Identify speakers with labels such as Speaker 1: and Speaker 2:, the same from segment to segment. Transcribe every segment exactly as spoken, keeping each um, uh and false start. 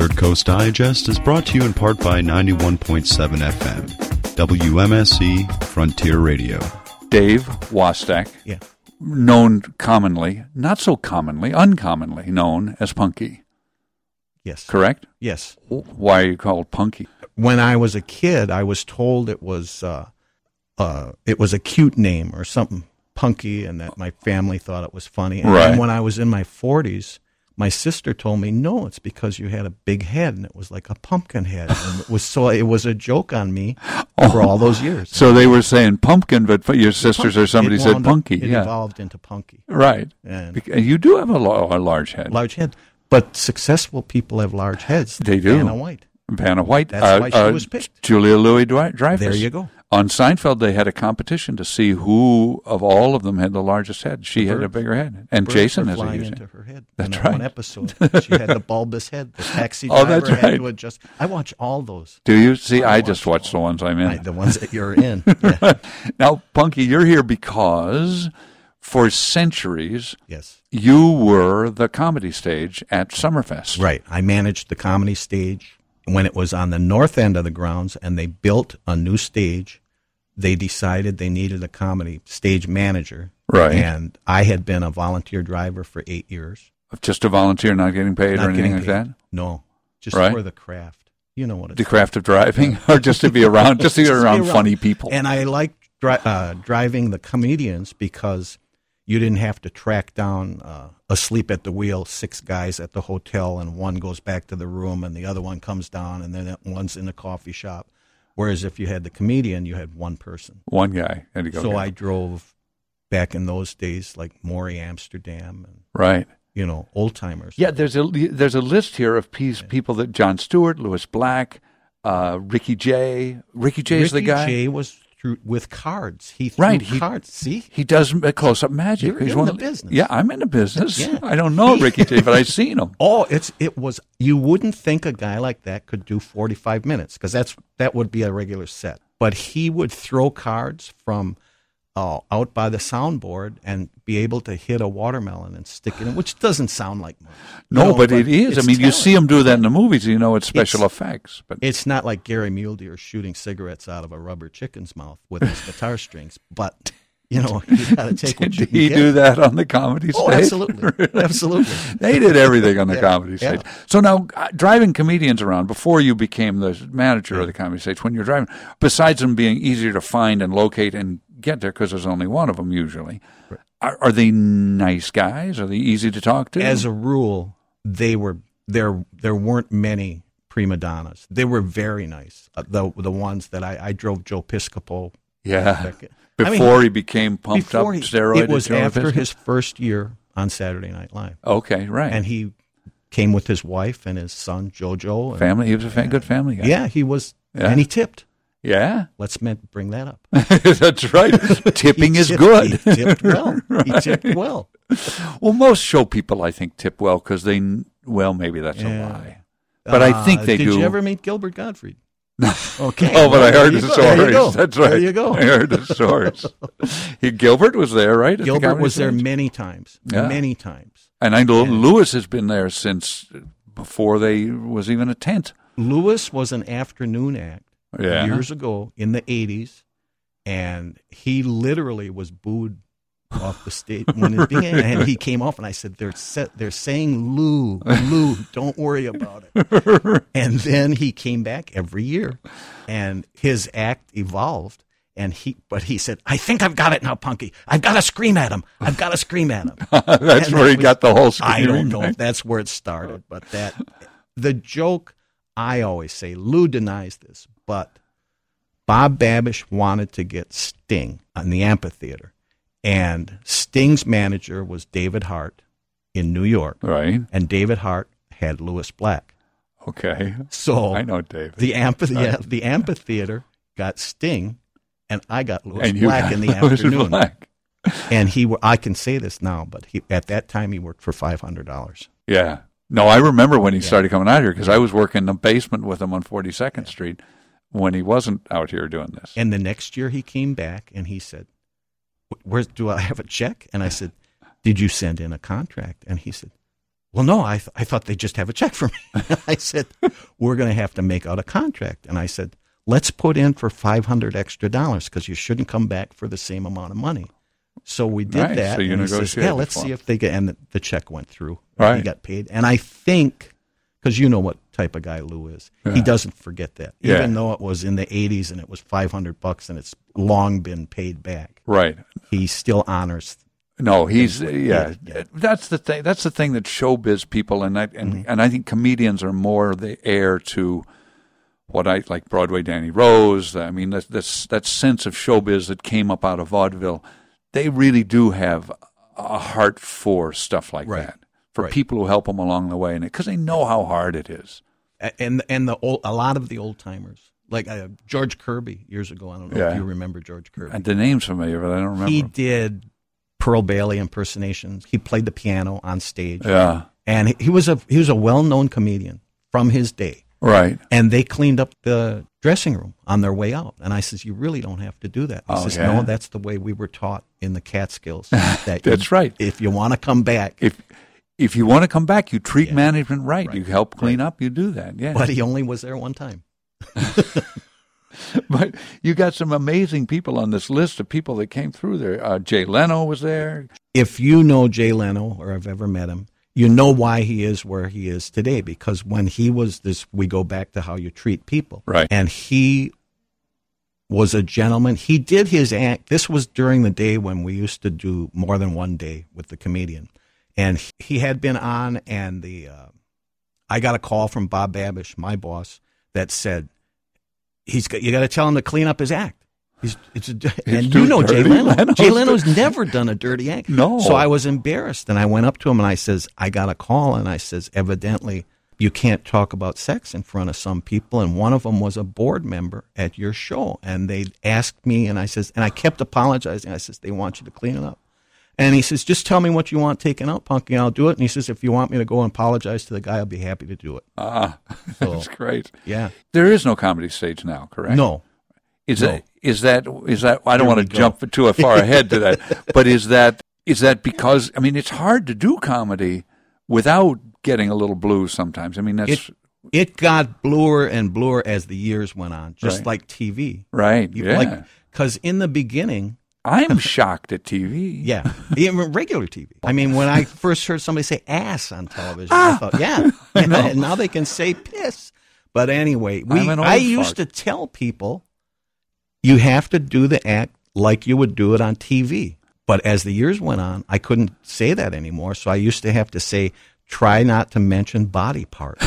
Speaker 1: Third Coast Digest is brought to you in part by ninety-one point seven F M, W M S E Frontier Radio.
Speaker 2: Dave Wastak,
Speaker 3: yeah.
Speaker 2: known commonly, not so commonly, uncommonly known as Punky.
Speaker 3: Yes.
Speaker 2: Correct?
Speaker 3: Yes.
Speaker 2: Why are you called Punky?
Speaker 3: When I was a kid, I was told it was uh, uh, it was a cute name or something, Punky, and that my family thought it was funny. And
Speaker 2: right.
Speaker 3: then when I was in my forties, my sister told me, no, it's because you had a big head, and it was like a pumpkin head. And it was so it was a joke on me
Speaker 2: oh.
Speaker 3: for all those years.
Speaker 2: So they were saying pumpkin, but your sisters or somebody said
Speaker 3: up,
Speaker 2: Punky.
Speaker 3: It
Speaker 2: yeah.
Speaker 3: evolved into Punky.
Speaker 2: Right.
Speaker 3: And
Speaker 2: you do have a, lo- a large head.
Speaker 3: Large head. But successful people have large heads.
Speaker 2: They do.
Speaker 3: Vanna White.
Speaker 2: Vanna White.
Speaker 3: That's
Speaker 2: uh,
Speaker 3: why she
Speaker 2: uh,
Speaker 3: was picked.
Speaker 2: Julia Louis-Dreyfus.
Speaker 3: There you go.
Speaker 2: On Seinfeld, they had a competition to see who of all of them had the largest head. She had a bigger head, and
Speaker 3: Birds
Speaker 2: Jason
Speaker 3: were
Speaker 2: has a
Speaker 3: flying
Speaker 2: huge
Speaker 3: into
Speaker 2: head.
Speaker 3: her head.
Speaker 2: That's
Speaker 3: in that
Speaker 2: right.
Speaker 3: One episode, she had the bulbous head. The taxi
Speaker 2: Oh,
Speaker 3: driver
Speaker 2: that's
Speaker 3: had
Speaker 2: right.
Speaker 3: to adjust. I watch all those.
Speaker 2: Do you see?
Speaker 3: I
Speaker 2: I,
Speaker 3: watch
Speaker 2: just watch the ones I'm in.
Speaker 3: I, the ones that you're in. Yeah.
Speaker 2: Now, Punky, you're here because for centuries,
Speaker 3: Yes.
Speaker 2: you were the comedy stage at Summerfest.
Speaker 3: Right. I managed the comedy stage when it was on the north end of the grounds, and they built a new stage. They decided they needed a comedy stage manager.
Speaker 2: Right.
Speaker 3: And I had been a volunteer driver for eight years.
Speaker 2: Just a volunteer, not getting paid
Speaker 3: Not
Speaker 2: or anything
Speaker 3: getting
Speaker 2: like
Speaker 3: paid.
Speaker 2: that?
Speaker 3: No. Just
Speaker 2: Right.
Speaker 3: for the craft. You know what it's
Speaker 2: The craft of driving, or just to be around, just to be
Speaker 3: Just
Speaker 2: around funny people.
Speaker 3: And I liked dri- uh, driving the comedians because you didn't have to track down uh, asleep at the wheel six guys at the hotel, and one goes back to the room and the other one comes down, and then that one's in the coffee shop. Whereas if you had the comedian, you had one person.
Speaker 2: One guy had to go.
Speaker 3: So
Speaker 2: get
Speaker 3: I
Speaker 2: him.
Speaker 3: drove back in those days like Maury Amsterdam and,
Speaker 2: Right.
Speaker 3: you know, old timers.
Speaker 2: Yeah, there's a there's a list here of piece, people that Jon Stewart, Louis Black, uh, Ricky Jay. Ricky Jay is the guy.
Speaker 3: Ricky Jay was through, with cards. He threw
Speaker 2: Right, he-
Speaker 3: cards. See?
Speaker 2: He does close up magic.
Speaker 3: You're
Speaker 2: He's
Speaker 3: in
Speaker 2: one
Speaker 3: the
Speaker 2: of-
Speaker 3: business.
Speaker 2: Yeah, I'm in the business.
Speaker 3: Yeah.
Speaker 2: I don't know Ricky Jay, but I've seen him.
Speaker 3: Oh, it's it was. You wouldn't think a guy like that could do forty-five minutes because that's that would be a regular set. But he would throw cards from uh, out by the soundboard and be able to hit a watermelon and stick it in, which doesn't sound like much.
Speaker 2: No,
Speaker 3: You know,
Speaker 2: but, it is. I
Speaker 3: it's
Speaker 2: mean, you
Speaker 3: talent.
Speaker 2: see him do that in the movies. You know, it's special
Speaker 3: It's-
Speaker 2: effects. But
Speaker 3: It's not like Gary Mulder shooting cigarettes out of a rubber chicken's mouth with his guitar strings, but. You know, you got to take what you
Speaker 2: did
Speaker 3: can
Speaker 2: he
Speaker 3: get.
Speaker 2: do that on the comedy stage?
Speaker 3: Oh, absolutely, absolutely.
Speaker 2: They did everything on the
Speaker 3: Yeah,
Speaker 2: comedy stage.
Speaker 3: yeah.
Speaker 2: So now, uh, driving comedians around, before you became the manager of the comedy stage, when you're driving, besides them being easier to find and locate and get there, because there's only one of them usually,
Speaker 3: Right.
Speaker 2: are, are they nice guys? Are they easy to talk to?
Speaker 3: As a rule, they were there. There weren't many prima donnas. They were very nice. Uh, the the ones that I, I drove Joe Piscopo.
Speaker 2: yeah.
Speaker 3: back-
Speaker 2: Before
Speaker 3: I mean,
Speaker 2: he became pumped up,
Speaker 3: before he-
Speaker 2: steroided.
Speaker 3: It was
Speaker 2: Joe
Speaker 3: after
Speaker 2: Piscopo?
Speaker 3: his first year on Saturday Night Live,
Speaker 2: Okay, right.
Speaker 3: and he came with his wife and his son JoJo. And,
Speaker 2: family. He was a fa- good family guy.
Speaker 3: Yeah, he was,
Speaker 2: Yeah.
Speaker 3: and he tipped.
Speaker 2: Yeah.
Speaker 3: Let's men- bring that up.
Speaker 2: That's right. Tipping
Speaker 3: He
Speaker 2: is
Speaker 3: tipped-
Speaker 2: good.
Speaker 3: He tipped well. He tipped well.
Speaker 2: Well, most show people, I think, tip well because they, well, maybe that's
Speaker 3: Yeah.
Speaker 2: a lie. But I think
Speaker 3: Uh,
Speaker 2: they
Speaker 3: did
Speaker 2: do.
Speaker 3: Did you ever meet Gilbert Gottfried? Okay.
Speaker 2: Oh, but I
Speaker 3: Well,
Speaker 2: heard
Speaker 3: there
Speaker 2: the
Speaker 3: you go. There you
Speaker 2: stories.
Speaker 3: go.
Speaker 2: That's right.
Speaker 3: There you go.
Speaker 2: I heard the stories. He, Gilbert was there, right? at the
Speaker 3: Gilbert
Speaker 2: comedy
Speaker 3: was there
Speaker 2: stage?
Speaker 3: many times.
Speaker 2: Yeah.
Speaker 3: Many times.
Speaker 2: And I know
Speaker 3: Yeah.
Speaker 2: Lewis has been there since before they was even a tent.
Speaker 3: Lewis was an afternoon act
Speaker 2: Yeah.
Speaker 3: years ago in the eighties, and he literally was booed off the stage when it began. And he came off, and I said, "They're set, they're saying Lou, Lou, don't worry about it." And then he came back every year, and his act evolved. And he, but he said, "I think I've got it now, Punky. I've got to scream at him. I've got to scream at him."
Speaker 2: That's
Speaker 3: And
Speaker 2: where
Speaker 3: that
Speaker 2: he
Speaker 3: was-
Speaker 2: got the whole screaming
Speaker 3: I don't know
Speaker 2: thing.
Speaker 3: if that's where it started, but that the joke, I always say, Lou denies this, but Bob Babish wanted to get Sting on the amphitheater, and Sting's manager was David Hart in New York,
Speaker 2: Right.
Speaker 3: and David Hart had Louis Black.
Speaker 2: Okay.
Speaker 3: So
Speaker 2: I know David.
Speaker 3: the amphi-
Speaker 2: Right.
Speaker 3: yeah, the amphitheater got Sting, and I got Louis
Speaker 2: and you
Speaker 3: Black
Speaker 2: got
Speaker 3: in the
Speaker 2: Louis
Speaker 3: afternoon.
Speaker 2: Black.
Speaker 3: And he, wo- I can say this now, but he at that time he worked for five hundred dollars.
Speaker 2: Yeah. No, I remember when he
Speaker 3: Yeah.
Speaker 2: started coming out here because I was working in the basement with him on forty-second Street when he wasn't out here doing this.
Speaker 3: And the next year he came back and he said, "Where do I have a check?" And I said, "Did you send in a contract?" And he said, well, no, I, th- I thought they'd just have a check for me. I said, we're going to have to make out a contract. And I said, let's put in for five hundred extra dollars because you shouldn't come back for the same amount of money. So we did
Speaker 2: Right,
Speaker 3: that.
Speaker 2: so you
Speaker 3: and he says,
Speaker 2: negotiated
Speaker 3: yeah, let's
Speaker 2: for
Speaker 3: see
Speaker 2: him.
Speaker 3: if they get, and the, the check went through.
Speaker 2: Right.
Speaker 3: He got paid. And I think, because you know what type of guy Lou is,
Speaker 2: Yeah.
Speaker 3: he doesn't forget that.
Speaker 2: Yeah.
Speaker 3: Even though it was in the eighties and it was five hundred bucks and it's long been paid back,
Speaker 2: Right.
Speaker 3: he still honors.
Speaker 2: No, he's yeah,
Speaker 3: Yeah, yeah.
Speaker 2: That's the thing. That's the thing that showbiz people and I and,
Speaker 3: Mm-hmm.
Speaker 2: and I think comedians are more the heir to what I like Broadway Danny Rose. I mean, that that's, that sense of showbiz that came up out of vaudeville. They really do have a heart for stuff like
Speaker 3: Right.
Speaker 2: that, for
Speaker 3: Right.
Speaker 2: people who help them along the way, and because they know how hard it is.
Speaker 3: And and the old, a lot of the old timers, like uh, George Kirby years ago. I don't know
Speaker 2: Yeah.
Speaker 3: if you remember George Kirby.
Speaker 2: And the name's familiar, but I don't remember.
Speaker 3: He did Pearl Bailey impersonations. He played the piano on stage.
Speaker 2: Yeah,
Speaker 3: And he, he was a he was a well-known comedian from his day.
Speaker 2: right.
Speaker 3: And they cleaned up the dressing room on their way out. And I says, you really don't have to do that. He
Speaker 2: Oh,
Speaker 3: says,
Speaker 2: yeah?
Speaker 3: no, that's the way we were taught in the Catskills. That
Speaker 2: That's
Speaker 3: you-
Speaker 2: right.
Speaker 3: If you want to come back.
Speaker 2: If if you want to come back, you treat
Speaker 3: Yeah.
Speaker 2: management right.
Speaker 3: Right.
Speaker 2: You help clean
Speaker 3: Right.
Speaker 2: up. You do that. Yeah.
Speaker 3: But he only was there one time.
Speaker 2: But you got some amazing people on this list of people that came through there. Uh, Jay Leno was there.
Speaker 3: If you know Jay Leno or have ever met him, you know why he is where he is today. Because when he was this, we go back to how you treat people.
Speaker 2: Right.
Speaker 3: And he was a gentleman. He did his act. This was during the day when we used to do more than one day with the comedian. And he had been on, and the uh, I got a call from Bob Babish, my boss, that said, "He's got, you got to tell him to clean up his act." He's, it's a, and you
Speaker 2: too
Speaker 3: know Jay
Speaker 2: dirty.
Speaker 3: Leno.
Speaker 2: Leno's
Speaker 3: Jay Leno's never done a dirty act.
Speaker 2: No.
Speaker 3: So I was embarrassed, and I went up to him and I says, "I got a call," and I says, "Evidently, you can't talk about sex in front of some people." And one of them was a board member at your show, and they asked me, and I says, and I kept apologizing. I says, "They want you to clean it up." And he says, "Just tell me what you want taken out, Punky, and I'll do it." And he says, "If you want me to go and apologize to the guy, I'll be happy to do it."
Speaker 2: Ah,
Speaker 3: So,
Speaker 2: that's great.
Speaker 3: yeah.
Speaker 2: There is no comedy stage now, correct?
Speaker 3: No.
Speaker 2: Is
Speaker 3: no.
Speaker 2: that is that is that? I don't
Speaker 3: Here
Speaker 2: want
Speaker 3: we
Speaker 2: to
Speaker 3: go.
Speaker 2: jump too far ahead to that, but is that is that because I mean it's hard to do comedy without getting a little blues sometimes. I mean that's
Speaker 3: It, it got bluer and bluer as the years went on, just
Speaker 2: Right.
Speaker 3: like T V.
Speaker 2: right.
Speaker 3: You-
Speaker 2: Yeah,
Speaker 3: Like, because in the beginning,
Speaker 2: I'm shocked at T V.
Speaker 3: yeah, even regular T V. I mean, when I first heard somebody say ass on television, I thought, yeah, and now they can say piss. But anyway, we
Speaker 2: I'm an old
Speaker 3: I used
Speaker 2: fart.
Speaker 3: to tell people, you have to do the act like you would do it on T V. But as the years went on, I couldn't say that anymore. So I used to have to say, try not to mention body parts.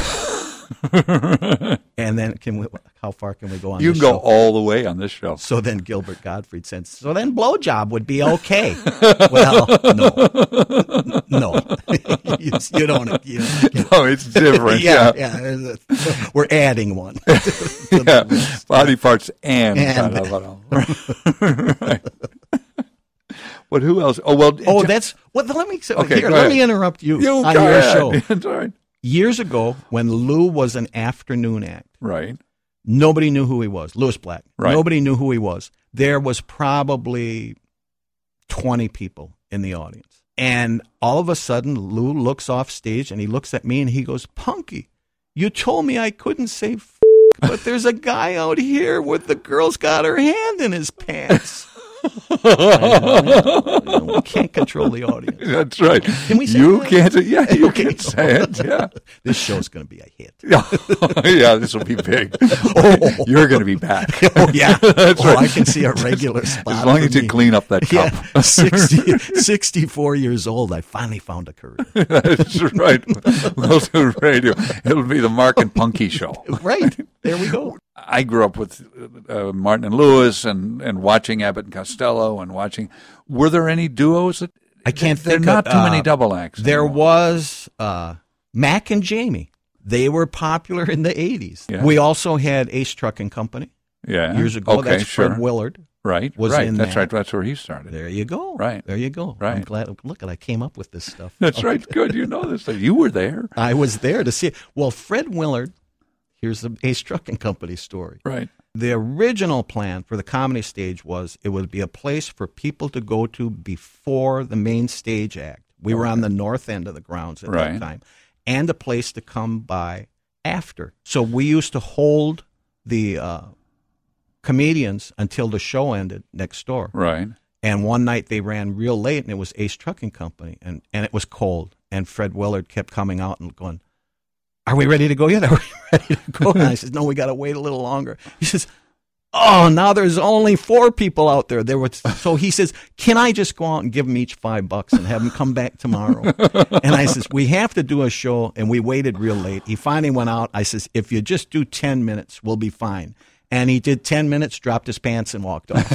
Speaker 3: And then, can we? How far can we go on?
Speaker 2: You
Speaker 3: this
Speaker 2: can go
Speaker 3: show?
Speaker 2: all the way on this show.
Speaker 3: So then Gilbert Gottfried said, so then blowjob would be okay. Well, no. No. you, you don't. You don't get-
Speaker 2: No, it's different.
Speaker 3: yeah,
Speaker 2: yeah.
Speaker 3: yeah. there's a- we're adding one.
Speaker 2: Yeah, body parts and,
Speaker 3: And-
Speaker 2: right. But who else? Oh well.
Speaker 3: Oh,
Speaker 2: Jo-
Speaker 3: that's what. Let me say,
Speaker 2: Okay,
Speaker 3: here,
Speaker 2: go
Speaker 3: let
Speaker 2: ahead.
Speaker 3: me interrupt you,
Speaker 2: you
Speaker 3: on
Speaker 2: go
Speaker 3: your
Speaker 2: ahead.
Speaker 3: show.
Speaker 2: That's all right.
Speaker 3: Years ago, when Lou was an afternoon act,
Speaker 2: Right.
Speaker 3: nobody knew who he was. Louis Black.
Speaker 2: Right.
Speaker 3: Nobody knew who he was. There was probably twenty people in the audience. And all of a sudden, Lou looks off stage and he looks at me and he goes, Punky, you told me I couldn't say f***, but there's a guy out here with the girl's got her hand in his pants. I know, we can't control the audience.
Speaker 2: That's right.
Speaker 3: Can we say
Speaker 2: you
Speaker 3: that?
Speaker 2: can't? Yeah, you
Speaker 3: Okay.
Speaker 2: can say it. Yeah.
Speaker 3: This show's going to be a hit.
Speaker 2: Yeah, this will be big. You're going to be back.
Speaker 3: Oh, yeah.
Speaker 2: That's
Speaker 3: oh,
Speaker 2: right.
Speaker 3: I can see a regular spot.
Speaker 2: As long
Speaker 3: for
Speaker 2: as you
Speaker 3: me.
Speaker 2: clean up that cup.
Speaker 3: Yeah, sixty, sixty-four years old, I finally found a career.
Speaker 2: That's right. We'll do radio. It'll be the Mark and Punky show.
Speaker 3: Right. There we go.
Speaker 2: I grew up with uh, Martin and Lewis and, and watching Abbott and Costello and watching. Were there any duos? That,
Speaker 3: I can't
Speaker 2: There are
Speaker 3: think
Speaker 2: not
Speaker 3: of,
Speaker 2: too many
Speaker 3: uh,
Speaker 2: double acts.
Speaker 3: There
Speaker 2: anymore.
Speaker 3: was uh, Mac and Jamie. They were popular in the eighties.
Speaker 2: Yeah.
Speaker 3: We also had Ace Trucking Company
Speaker 2: yeah.
Speaker 3: years ago.
Speaker 2: Okay,
Speaker 3: That's
Speaker 2: sure.
Speaker 3: Fred Willard.
Speaker 2: Right,
Speaker 3: was
Speaker 2: right.
Speaker 3: in
Speaker 2: That's
Speaker 3: that.
Speaker 2: right. That's where he started.
Speaker 3: There you go.
Speaker 2: Right.
Speaker 3: There you go.
Speaker 2: Right.
Speaker 3: I'm glad. Look, I came up with this stuff.
Speaker 2: That's right. Good. You know this stuff. You were there.
Speaker 3: I was there to see it. Well, Fred Willard, here's the Ace Trucking Company story.
Speaker 2: Right.
Speaker 3: The original plan for the comedy stage was it would be a place for people to go to before the main stage act. We were on the north end of the grounds at
Speaker 2: Right.
Speaker 3: that time. and a place to come by after. So we used to hold the uh, comedians until the show ended next door.
Speaker 2: Right.
Speaker 3: And one night they ran real late, and it was Ace Trucking Company, and, and it was cold. And Fred Willard kept coming out and going, "Are we ready to go yet? Are we ready to go?" And I said, "No, we got to wait a little longer." He says, "Oh, now there's only four people out there." There was, so he says, "Can I just go out and give them each five bucks and have them come back tomorrow?" And I says, "We have to do a show," and we waited real late. He finally went out. I says, "If you just do ten minutes, we'll be fine." And he did ten minutes, dropped his pants, and walked off.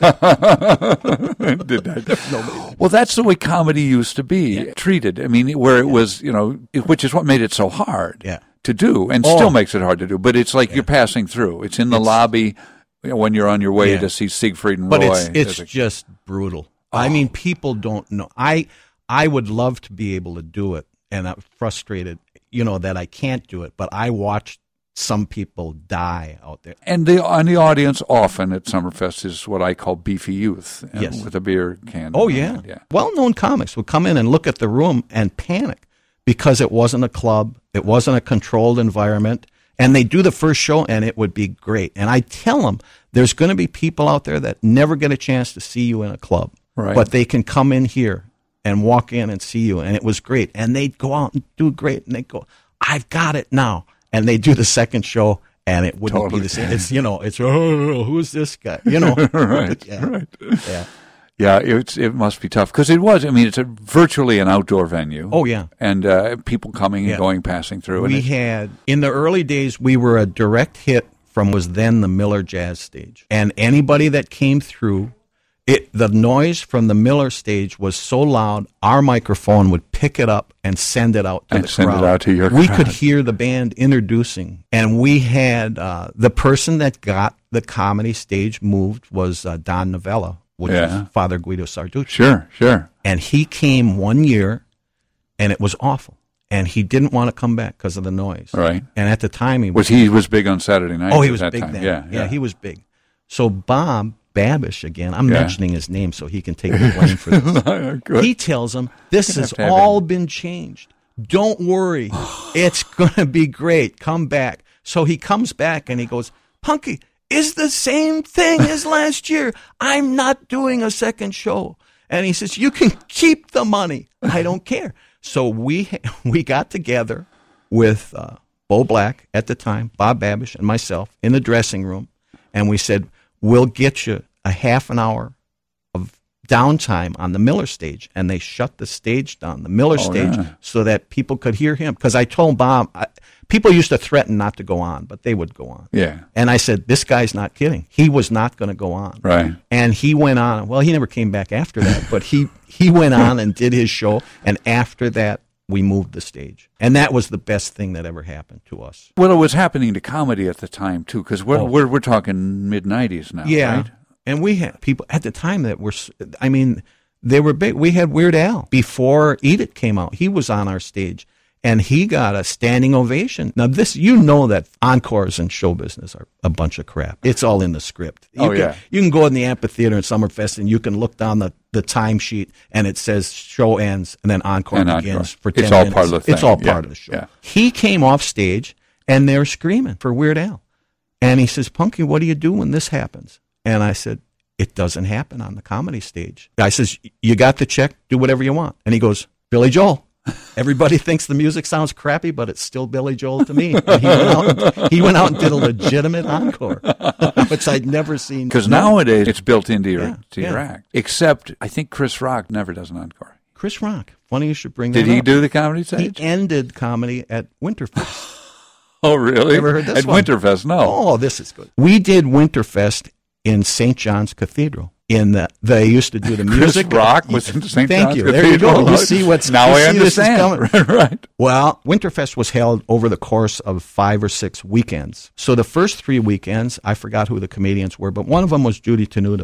Speaker 2: Did that? Well, that's the way comedy used to be yeah. treated. I mean, where it yeah. was, you know, which is what made it so hard
Speaker 3: yeah.
Speaker 2: to do, and
Speaker 3: oh.
Speaker 2: still makes it hard to do. But it's like
Speaker 3: yeah.
Speaker 2: you're passing through. It's in the
Speaker 3: it's,
Speaker 2: lobby when you're on your way
Speaker 3: yeah.
Speaker 2: to see Siegfried and
Speaker 3: but
Speaker 2: Roy.
Speaker 3: But it's, it's just brutal. Oh. I mean, people don't know. I I would love to be able to do it, and I'm frustrated, you know, that I can't do it. But I watched some people die out there.
Speaker 2: And the and the audience often at Summerfest is what I call beefy youth
Speaker 3: yes.
Speaker 2: with a beer can.
Speaker 3: Oh, yeah.
Speaker 2: yeah.
Speaker 3: Well-known comics would come in and look at the room and panic because it wasn't a club. It wasn't a controlled environment. And they do the first show, and it would be great. And I tell them, there's going to be people out there that never get a chance to see you in a club.
Speaker 2: Right.
Speaker 3: But they can come in here and walk in and see you. And it was great. And they'd go out and do great. And they'd go, "I've got it now." And they do the second show, and it wouldn't
Speaker 2: totally.
Speaker 3: be the same. It's, you know, it's, "Oh, who's this guy?" You know.
Speaker 2: right,
Speaker 3: yeah.
Speaker 2: right.
Speaker 3: Yeah.
Speaker 2: Yeah, it's, it must be tough. Because it was, I mean, it's a virtually an outdoor venue.
Speaker 3: Oh, yeah.
Speaker 2: And uh, people coming and
Speaker 3: yeah.
Speaker 2: going, passing through.
Speaker 3: We
Speaker 2: and
Speaker 3: had, in the early days, we were a direct hit from was then the Miller Jazz Stage. And anybody that came through, It, the noise from the Miller stage was so loud, our microphone would pick it up and send it out to
Speaker 2: and
Speaker 3: the
Speaker 2: send
Speaker 3: crowd.
Speaker 2: it out to your
Speaker 3: we
Speaker 2: crowd.
Speaker 3: could hear the band introducing, and we had uh, the person that got the comedy stage moved was uh, Don Novella, which
Speaker 2: yeah.
Speaker 3: is Father Guido Sarducci.
Speaker 2: Sure, sure.
Speaker 3: And he came one year, and it was awful. And he didn't want to come back because of the noise.
Speaker 2: Right.
Speaker 3: And at the time, he
Speaker 2: was
Speaker 3: was...
Speaker 2: he was big on Saturday night.
Speaker 3: Oh, he was
Speaker 2: that
Speaker 3: big
Speaker 2: time.
Speaker 3: then.
Speaker 2: Yeah,
Speaker 3: yeah,
Speaker 2: yeah,
Speaker 3: he was big. So Bob Babish, again, I'm
Speaker 2: yeah.
Speaker 3: mentioning his name so he can take the blame for this.
Speaker 2: Good.
Speaker 3: He tells him, "This has
Speaker 2: have
Speaker 3: all
Speaker 2: him.
Speaker 3: been changed. Don't worry. It's going to be great. Come back." So he comes back and he goes, "Punky, it's the same thing as last year. I'm not doing a second show." And he says, "You can keep the money. I don't care." So we we got together with uh, Bo Black at the time, Bob Babish, and myself in the dressing room, and we said, "We'll get you a half an hour of downtime on the Miller stage." And they shut the stage down, the Miller
Speaker 2: oh,
Speaker 3: stage,
Speaker 2: yeah.
Speaker 3: so that people could hear him. Because I told Bob, I, people used to threaten not to go on, but they would go on.
Speaker 2: Yeah.
Speaker 3: And I said, "This guy's not kidding. He was not going to go on."
Speaker 2: Right.
Speaker 3: And he went on. Well, he never came back after that, but he, he went on and did his show. And after that, we moved the stage. And that was the best thing that ever happened to us.
Speaker 2: Well, it was happening to comedy at the time, too, because we're,
Speaker 3: Oh.
Speaker 2: we're, we're talking mid-nineties now,
Speaker 3: Yeah.
Speaker 2: right?
Speaker 3: And we had people at the time that were, I mean, they were big. We had Weird Al before Eat It came out. He was on our stage, and he got a standing ovation. Now, this, you know that encores in show business are a bunch of crap. It's all in the script. You
Speaker 2: Oh,
Speaker 3: can,
Speaker 2: yeah.
Speaker 3: You can go in the amphitheater in Summerfest, and you can look down the, the timesheet, and it says show ends, and then encore
Speaker 2: And
Speaker 3: begins
Speaker 2: encore.
Speaker 3: for ten
Speaker 2: It's all
Speaker 3: minutes.
Speaker 2: part of the thing.
Speaker 3: It's all
Speaker 2: Yeah,
Speaker 3: part of the show.
Speaker 2: yeah.
Speaker 3: He came off stage, and they're screaming for Weird Al. And he says, "Punky, what do you do when this happens?" And I said, "It doesn't happen on the comedy stage." Guy says, "You got the check, do whatever you want." And he goes, "Billy Joel." Everybody thinks the music sounds crappy, but it's still Billy Joel to me. And he, went out and, he went out and did a legitimate encore, which I'd never seen.
Speaker 2: Because
Speaker 3: No.
Speaker 2: nowadays it's built into your,
Speaker 3: Yeah,
Speaker 2: to your
Speaker 3: yeah.
Speaker 2: act. Except I think Chris Rock never does an encore.
Speaker 3: Chris Rock, funny you should bring that
Speaker 2: Did he
Speaker 3: up.
Speaker 2: do the comedy
Speaker 3: He
Speaker 2: stage?
Speaker 3: ended comedy at Winterfest.
Speaker 2: Oh, really?
Speaker 3: Ever heard this
Speaker 2: At
Speaker 3: one?
Speaker 2: Winterfest, no.
Speaker 3: Oh, this is good. We did Winterfest in Saint John's Cathedral. In the, they used to do the music.
Speaker 2: Chris Rock was in Saint
Speaker 3: Thank
Speaker 2: John's
Speaker 3: you. There you
Speaker 2: Cathedral.
Speaker 3: go. You see what's
Speaker 2: now
Speaker 3: you
Speaker 2: I
Speaker 3: see this is
Speaker 2: understand.
Speaker 3: coming.
Speaker 2: Right.
Speaker 3: Well, Winterfest was held over the course of five or six weekends. So the first three weekends, I forgot who the comedians were, but one of them was Judy Tenuta.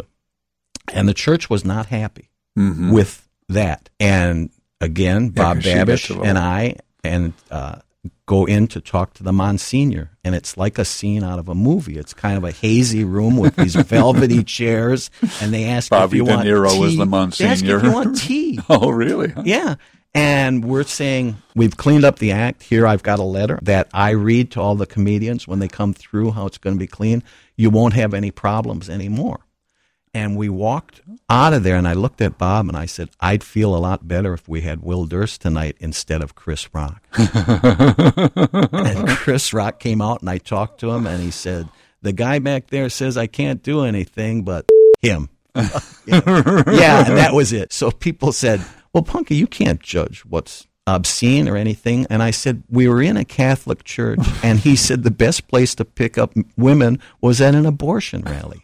Speaker 3: And the church was not happy
Speaker 2: Mm-hmm.
Speaker 3: with that. And again,
Speaker 2: Yeah,
Speaker 3: Bob
Speaker 2: 'cause she gets
Speaker 3: Babish
Speaker 2: a little-
Speaker 3: and I and uh, go in to talk to the Monsignor. And it's like a scene out of a movie. It's kind of a hazy room with these velvety chairs. And they ask
Speaker 2: Bobby
Speaker 3: if you
Speaker 2: De
Speaker 3: want
Speaker 2: Niro
Speaker 3: tea.
Speaker 2: was the
Speaker 3: They ask
Speaker 2: Monsignor.
Speaker 3: if you want tea.
Speaker 2: Oh, really? Huh?
Speaker 3: Yeah. And we're saying, we've cleaned up the act. Here I've got a letter that I read to all the comedians when they come through how it's going to be clean. You won't have any problems anymore. And we walked out of there, and I looked at Bob, and I said, I'd feel a lot better if we had Will Durst tonight instead of Chris Rock. And Chris Rock came out, and I talked to him, and he said, the guy back there says I can't do anything but him. Yeah, and that was it. So people said, well, Punky, you can't judge what's obscene or anything. And I said, we were in a Catholic church, and he said the best place to pick up women was at an abortion rally.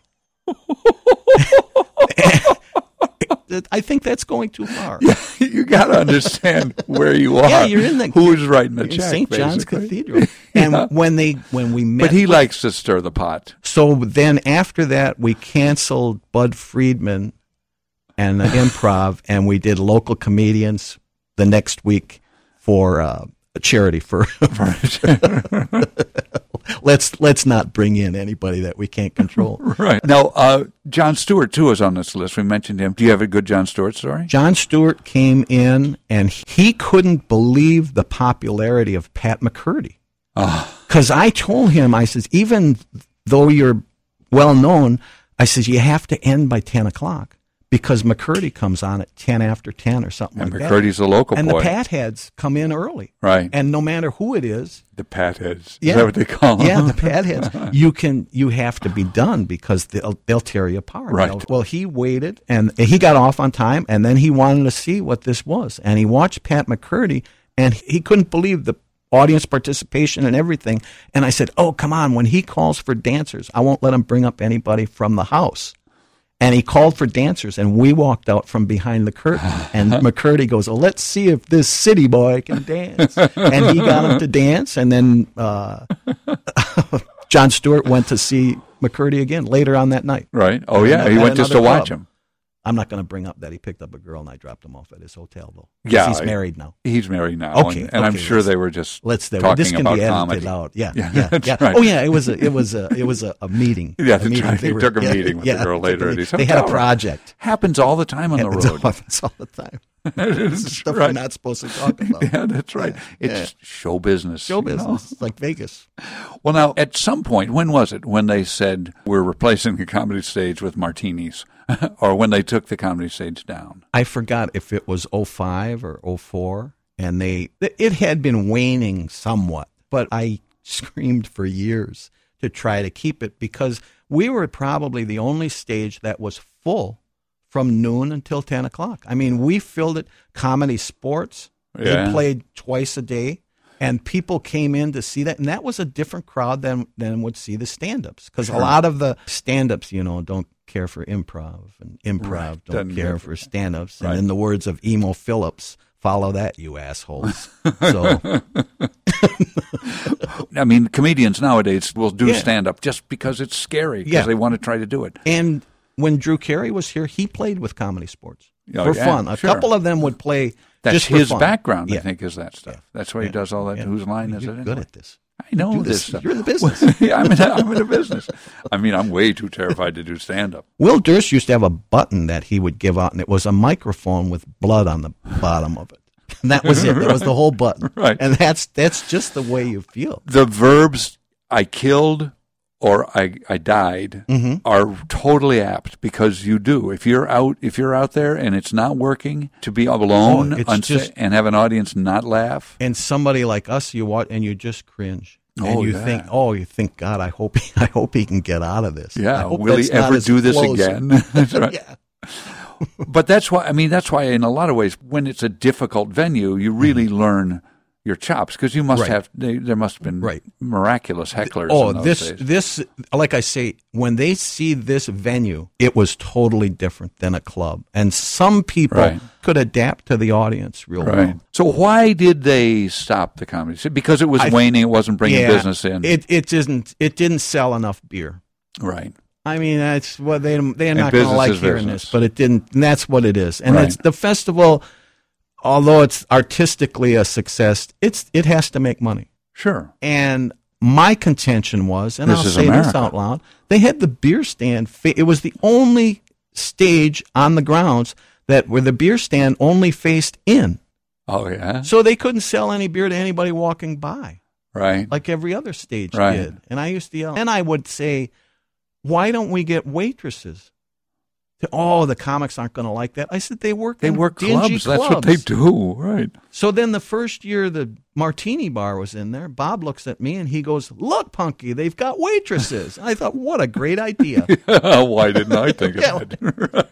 Speaker 3: I think that's going too far.
Speaker 2: Yeah, you got to understand where you are.
Speaker 3: Yeah, you're in the
Speaker 2: who's writing the check,
Speaker 3: Saint John's
Speaker 2: basically.
Speaker 3: Cathedral. And
Speaker 2: Yeah.
Speaker 3: when they when we met,
Speaker 2: But he
Speaker 3: with-
Speaker 2: likes to stir the pot.
Speaker 3: So then after that, we canceled Bud Friedman and the Improv, and we did local comedians the next week for uh, a charity for. let's let's not bring in anybody that we can't control.
Speaker 2: Right. Now, uh, Jon Stewart, too, is on this list. We mentioned him. Do you have a good Jon Stewart story?
Speaker 3: Jon Stewart came in, and he couldn't believe the popularity of Pat McCurdy. Because I told him, I says, even though you're well known, I says, you have to end by ten o'clock. Because McCurdy comes on at ten after ten or something
Speaker 2: And
Speaker 3: like
Speaker 2: McCurdy's
Speaker 3: that.
Speaker 2: a local
Speaker 3: and
Speaker 2: boy.
Speaker 3: the Pat heads come in early.
Speaker 2: Right.
Speaker 3: And no matter who it is.
Speaker 2: The Pat heads.
Speaker 3: Yeah.
Speaker 2: Is that what they call them?
Speaker 3: Yeah, the Pat heads. You can, you have to be done because they'll, they'll tear you apart.
Speaker 2: Right.
Speaker 3: They'll- well, he waited, and he got off on time, and then he wanted to see what this was. And he watched Pat McCurdy, and he couldn't believe the audience participation and everything. And I said, oh, come on, when he calls for dancers, I won't let him bring up anybody from the house. And he called for dancers, and we walked out from behind the curtain. And McCurdy goes, well, let's see if this city boy can dance. And he got him to dance, and then uh, Jon Stewart went to see McCurdy again later on that night.
Speaker 2: Right. Oh, yeah.
Speaker 3: At
Speaker 2: He went just to
Speaker 3: another
Speaker 2: watch
Speaker 3: club.
Speaker 2: him.
Speaker 3: I'm not going to bring up that he picked up a girl and I dropped him off at his hotel, though. 'Cause
Speaker 2: Yeah,
Speaker 3: he's
Speaker 2: I-
Speaker 3: married now.
Speaker 2: He's married now.
Speaker 3: Okay,
Speaker 2: And, and I'm
Speaker 3: okay,
Speaker 2: sure
Speaker 3: let's-
Speaker 2: they were just
Speaker 3: Let's
Speaker 2: talking
Speaker 3: this can
Speaker 2: about
Speaker 3: be edited
Speaker 2: comedy.
Speaker 3: out. Yeah,
Speaker 2: Yeah,
Speaker 3: yeah,
Speaker 2: that's
Speaker 3: yeah.
Speaker 2: right.
Speaker 3: Oh yeah, it was a it was a it was a, a meeting.
Speaker 2: Yeah,
Speaker 3: a
Speaker 2: that's
Speaker 3: meeting.
Speaker 2: right.
Speaker 3: They
Speaker 2: He
Speaker 3: were-
Speaker 2: took a
Speaker 3: yeah,
Speaker 2: meeting with
Speaker 3: yeah,
Speaker 2: the girl
Speaker 3: they took
Speaker 2: later
Speaker 3: a
Speaker 2: at
Speaker 3: meeting.
Speaker 2: his
Speaker 3: They had a
Speaker 2: hotel room.
Speaker 3: project.
Speaker 2: Happens all the time on the
Speaker 3: It's all-
Speaker 2: road.
Speaker 3: it's all the time.
Speaker 2: That's
Speaker 3: Stuff
Speaker 2: right.
Speaker 3: we're not supposed to talk about.
Speaker 2: Yeah, that's right. It's show business.
Speaker 3: Show
Speaker 2: you know?
Speaker 3: business, it's like Vegas.
Speaker 2: Well, now, at some point, when was it when they said we're replacing the comedy stage with martinis? Or when they took the comedy stage down?
Speaker 3: I forgot if it was oh five or oh four, and they it had been waning somewhat, but I screamed for years to try to keep it because we were probably the only stage that was full from noon until ten o'clock. I mean, we filled it. Comedy Sports,
Speaker 2: Yeah.
Speaker 3: they played twice a day, and people came in to see that, and that was a different crowd than than would see the stand-ups because a lot of the stand-ups, you know, don't care for improv, and improv
Speaker 2: Right.
Speaker 3: don't
Speaker 2: Doesn't
Speaker 3: care
Speaker 2: care
Speaker 3: for stand-ups.
Speaker 2: Right.
Speaker 3: And in the words of Emo Phillips, follow that, you assholes. So
Speaker 2: I mean, comedians nowadays will do
Speaker 3: Yeah.
Speaker 2: stand-up just because it's scary, because
Speaker 3: Yeah.
Speaker 2: they want to try to do it.
Speaker 3: and when Drew Carey was here, he played with Comedy Sports
Speaker 2: Oh,
Speaker 3: for
Speaker 2: yeah,
Speaker 3: fun. A
Speaker 2: sure.
Speaker 3: couple of them would play
Speaker 2: That's
Speaker 3: just for
Speaker 2: his
Speaker 3: fun.
Speaker 2: background, I
Speaker 3: Yeah.
Speaker 2: think, is that stuff.
Speaker 3: Yeah.
Speaker 2: That's why he
Speaker 3: Yeah.
Speaker 2: does all that.
Speaker 3: Yeah.
Speaker 2: Whose line is
Speaker 3: You're
Speaker 2: it?
Speaker 3: good
Speaker 2: anyway?
Speaker 3: at this.
Speaker 2: I know
Speaker 3: You do
Speaker 2: this,
Speaker 3: this.
Speaker 2: stuff.
Speaker 3: You're in the business.
Speaker 2: yeah, I'm in, I'm in the business. I mean, I'm way too terrified to do stand-up.
Speaker 3: Will Durst used to have a button that he would give out, and it was a microphone with blood on the bottom of it. And that was it. That was the whole button.
Speaker 2: Right.
Speaker 3: And that's that's just the way you feel.
Speaker 2: The verbs "I killed" or "I I died"
Speaker 3: Mm-hmm.
Speaker 2: are totally apt because you do. If you're out, if you're out there and it's not working, to be alone
Speaker 3: Oh, it's
Speaker 2: unsa-
Speaker 3: just-
Speaker 2: and have an audience not laugh.
Speaker 3: And somebody like us, you watch and you just cringe.
Speaker 2: Oh,
Speaker 3: and you
Speaker 2: yeah.
Speaker 3: think, oh, you think, God, I hope he, I hope he can get out of this. I
Speaker 2: Yeah,
Speaker 3: hope
Speaker 2: will he
Speaker 3: that's not
Speaker 2: ever
Speaker 3: his
Speaker 2: do this
Speaker 3: closer.
Speaker 2: again? That's right.
Speaker 3: Yeah.
Speaker 2: But that's why, I mean, that's why in a lot of ways, when it's a difficult venue, you really learn your chops because you must
Speaker 3: Mm-hmm. Right.
Speaker 2: have, they, there must have been
Speaker 3: Right.
Speaker 2: miraculous hecklers
Speaker 3: Oh,
Speaker 2: in those
Speaker 3: this
Speaker 2: days.
Speaker 3: this like I say, when they see this venue, it was totally different than a club, and some people
Speaker 2: Right.
Speaker 3: could adapt to the audience real
Speaker 2: Right.
Speaker 3: well.
Speaker 2: So why did they stop the comedy? scene? Because it was
Speaker 3: I-
Speaker 2: waning, it wasn't bringing
Speaker 3: Yeah,
Speaker 2: business in.
Speaker 3: It it didn't it didn't sell enough beer.
Speaker 2: right.
Speaker 3: I mean, that's what they they're
Speaker 2: And
Speaker 3: not going to
Speaker 2: business
Speaker 3: like
Speaker 2: is
Speaker 3: hearing
Speaker 2: business.
Speaker 3: this, but it didn't. And that's what it is. And
Speaker 2: Right.
Speaker 3: it's the festival, although it's artistically a success, it's it has to make money.
Speaker 2: Sure.
Speaker 3: And my contention was, and
Speaker 2: This
Speaker 3: I'll
Speaker 2: is
Speaker 3: say
Speaker 2: America.
Speaker 3: this out loud, they had the beer stand. Fa- it was the only stage on the grounds that where the beer stand only faced in.
Speaker 2: Oh, yeah?
Speaker 3: So they couldn't sell any beer to anybody walking by,
Speaker 2: Right.
Speaker 3: like every other stage
Speaker 2: Right.
Speaker 3: did. And I used to yell. And I would say, why don't we get waitresses? To, oh, the comics aren't going to like that. I said, they work
Speaker 2: They
Speaker 3: in
Speaker 2: work
Speaker 3: dingy
Speaker 2: clubs. That's what they do. Right.
Speaker 3: So then the first year the Martini Bar was in there, Bob looks at me and he goes, look, Punky, they've got waitresses. I thought, what a great idea.
Speaker 2: Why didn't I think of
Speaker 3: Yeah.
Speaker 2: that?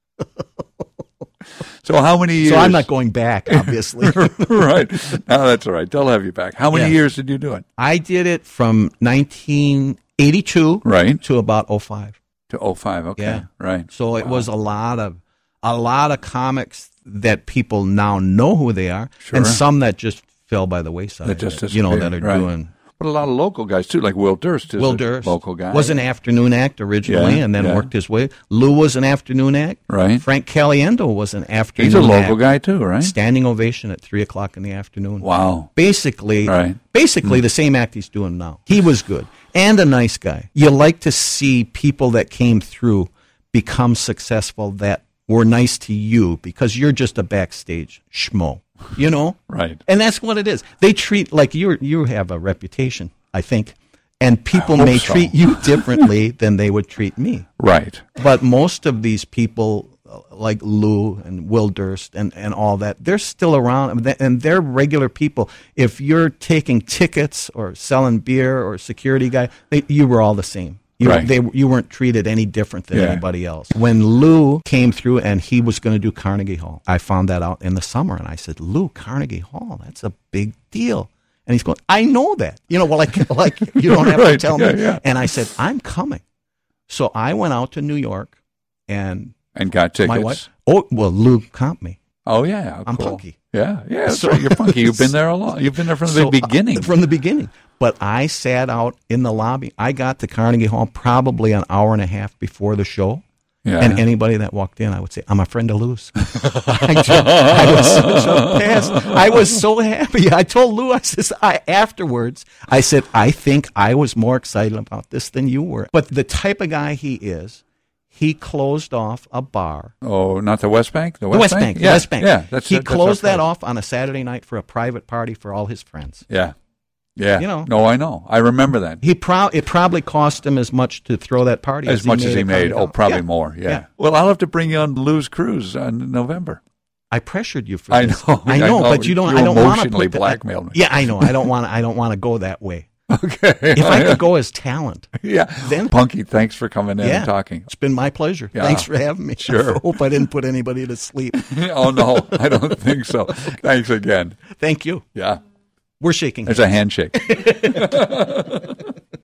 Speaker 2: So how many years?
Speaker 3: So I'm not going back, obviously.
Speaker 2: Right. No, that's all right. They'll have you back. How many
Speaker 3: Yeah.
Speaker 2: years did you do it?
Speaker 3: I did it from nineteen eighty-two
Speaker 2: Right.
Speaker 3: to about oh five.
Speaker 2: To oh five. Okay.
Speaker 3: Yeah.
Speaker 2: Right.
Speaker 3: So it
Speaker 2: Wow.
Speaker 3: was a lot of a lot of comics that people now know who they are,
Speaker 2: Sure.
Speaker 3: and some that just fell by the wayside.
Speaker 2: That just
Speaker 3: you know, that are
Speaker 2: disappeared, right.
Speaker 3: doing.
Speaker 2: But a lot of local guys, too, like Will Durst is
Speaker 3: Will
Speaker 2: a
Speaker 3: Durst
Speaker 2: local guy.
Speaker 3: was an afternoon act originally,
Speaker 2: Yeah,
Speaker 3: and then
Speaker 2: yeah.
Speaker 3: worked his way. Lou was an afternoon act.
Speaker 2: Right.
Speaker 3: Frank Caliendo was an afternoon.
Speaker 2: He's a local
Speaker 3: act.
Speaker 2: guy, too, right?
Speaker 3: Standing ovation at three o'clock in the afternoon.
Speaker 2: Wow.
Speaker 3: Basically,
Speaker 2: Right.
Speaker 3: basically the same act he's doing now. He was good and a nice guy. You like to see people that came through become successful that were nice to you because you're just a backstage schmo, you know?
Speaker 2: Right.
Speaker 3: And that's what it is. They treat like you you have a reputation, I think, and people
Speaker 2: hope
Speaker 3: may
Speaker 2: so.
Speaker 3: treat you differently than they would treat me.
Speaker 2: Right.
Speaker 3: But most of these people, uh, like Lou and Will Durst and, and all that, they're still around, and they're regular people. If you're taking tickets or selling beer or security guy, they, you were all the same. You,
Speaker 2: Right.
Speaker 3: they, you weren't treated any different than
Speaker 2: Yeah.
Speaker 3: anybody else. When Lou came through and he was going to do Carnegie Hall, I found that out in the summer, and I said, Lou, Carnegie Hall, that's a big deal. And he's going, I know that. You know, well, like, like you don't have to
Speaker 2: Right.
Speaker 3: tell
Speaker 2: Yeah,
Speaker 3: me.
Speaker 2: yeah.
Speaker 3: And I said, I'm coming. So I went out to New York, and
Speaker 2: And got tickets.
Speaker 3: my wife, oh, well, Lou comped me.
Speaker 2: Oh, yeah.
Speaker 3: I'm
Speaker 2: cool.
Speaker 3: punky.
Speaker 2: Yeah. Yeah. That's
Speaker 3: So-
Speaker 2: right. You're punky. You've been there a lot. You've been there from the
Speaker 3: So, uh,
Speaker 2: beginning.
Speaker 3: from the beginning. But I sat out in the lobby. I got to Carnegie Hall probably an hour and a half before the show.
Speaker 2: Yeah.
Speaker 3: And anybody that walked in, I would say, I'm a friend of Lou's. I, just, I was such a pass. I was so happy. I told Lou, I says, I, afterwards, I said, I think I was more excited about this than you were. But the type of guy he is, he closed off a bar.
Speaker 2: Oh, not the West Bank? The
Speaker 3: The
Speaker 2: West,
Speaker 3: West
Speaker 2: Bank?
Speaker 3: Bank. The
Speaker 2: Yeah.
Speaker 3: West Bank.
Speaker 2: Yeah. That's
Speaker 3: he
Speaker 2: that's our
Speaker 3: closed that
Speaker 2: place.
Speaker 3: off on a Saturday night for a private party for all his friends.
Speaker 2: Yeah. Yeah.
Speaker 3: You know.
Speaker 2: No, I know. I remember that.
Speaker 3: He pro- It probably cost him as much to throw that party
Speaker 2: As much as he
Speaker 3: at
Speaker 2: made.
Speaker 3: Carnegie
Speaker 2: Oh,
Speaker 3: Hall.
Speaker 2: probably
Speaker 3: Yeah.
Speaker 2: more. Yeah.
Speaker 3: Yeah.
Speaker 2: Well, I'll have to bring you on Lou's cruise in November.
Speaker 3: I pressured you for
Speaker 2: I
Speaker 3: this.
Speaker 2: know,
Speaker 3: I
Speaker 2: I
Speaker 3: know,
Speaker 2: know.
Speaker 3: but you don't.
Speaker 2: You
Speaker 3: I don't want to
Speaker 2: emotionally
Speaker 3: put the-
Speaker 2: blackmailed me.
Speaker 3: Yeah, I know. I don't want. I don't want to go that way.
Speaker 2: Okay.
Speaker 3: If I could go as talent,
Speaker 2: Yeah.
Speaker 3: then-
Speaker 2: Punky, thanks for coming in
Speaker 3: yeah,
Speaker 2: and talking.
Speaker 3: It's been my pleasure.
Speaker 2: Yeah.
Speaker 3: Thanks for having me.
Speaker 2: Sure.
Speaker 3: I hope I didn't put anybody to sleep.
Speaker 2: Oh, no, I don't think so. Thanks again.
Speaker 3: Thank you.
Speaker 2: Yeah.
Speaker 3: We're shaking.
Speaker 2: There's a handshake.